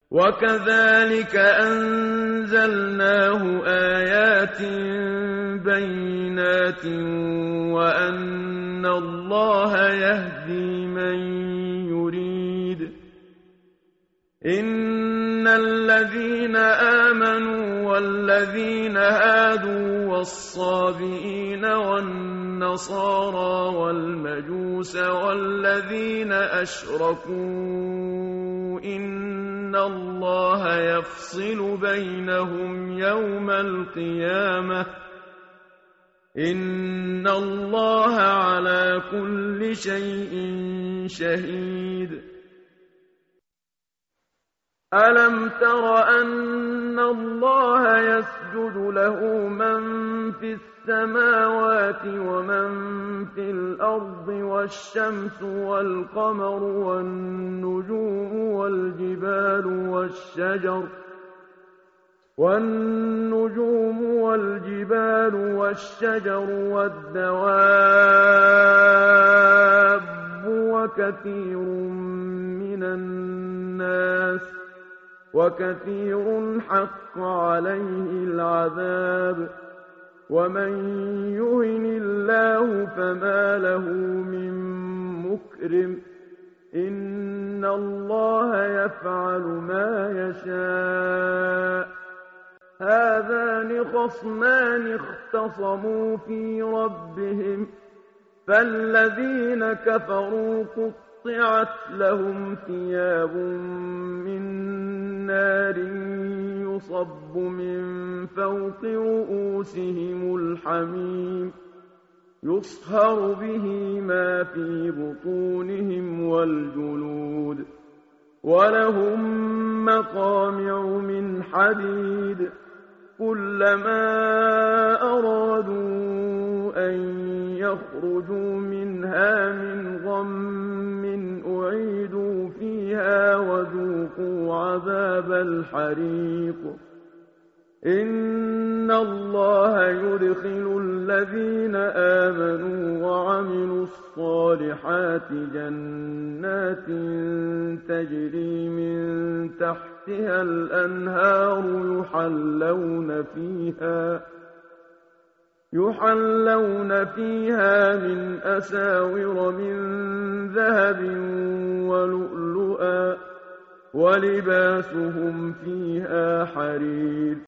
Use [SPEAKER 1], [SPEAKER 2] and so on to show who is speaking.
[SPEAKER 1] وكذلك أنزلناه آيات بينات وأن الله يهدي من يريد. إن الذين آمنوا والذين هادوا والصابئين والنصارى والمجوس والذين أشركوا إن الله يفصل بينهم يوم القيامة إن الله على كل شيء شهيد. ألم تر أن الله يسجد له من في السماوات ومن في الأرض والشمس والقمر والنجوم والجبال والشجر والدواب وكثير حق عليه العذاب. ومن يهن الله فما له من مكرم إن الله يفعل ما يشاء. هذان خصمان اختصموا في ربهم فالذين كفروا قطعت لهم ثياب من نار يصب من فوق رؤوسهم الحميم يصهر به ما في بطونهم والجلود ولهم مقامع من حديد كلما أرادوا أن يخرجوا منها من غم أعيدوا فيها وذوقوا عذاب الحريق. إن الله يدخل الذين آمنوا وعملوا الصالحات جنات تجري من تحتها الأنهار يحلون فيها من أساور من ذهب ولؤلؤا ولباسهم فيها حرير.